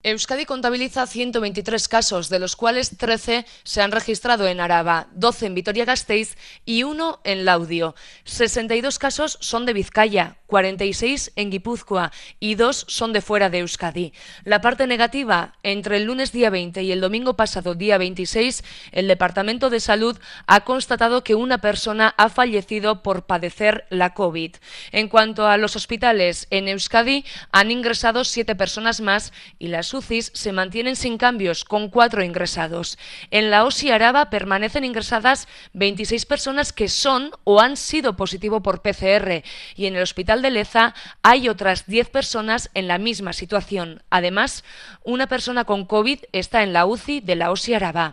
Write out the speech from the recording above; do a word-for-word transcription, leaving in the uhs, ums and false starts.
Euskadi contabiliza ciento veintitrés casos, de los cuales trece se han registrado en Araba, doce en Vitoria-Gasteiz y uno en Laudio. sesenta y dos casos son de Vizcaya, cuarenta y seis en Guipúzcoa y dos son de fuera de Euskadi. La parte negativa: entre el lunes día veinte y el domingo pasado día veintiséis, el Departamento de Salud ha constatado que una persona ha fallecido por padecer la COVID. En cuanto a los hospitales, en Euskadi han ingresado siete personas más y las U C Is se mantienen sin cambios, con cuatro ingresados. En la O S I Araba permanecen ingresadas veintiséis personas que son o han sido positivo por P C R, y en el Hospital de Leza hay otras diez personas en la misma situación. Además, una persona con COVID está en la U C I de la O S I Araba.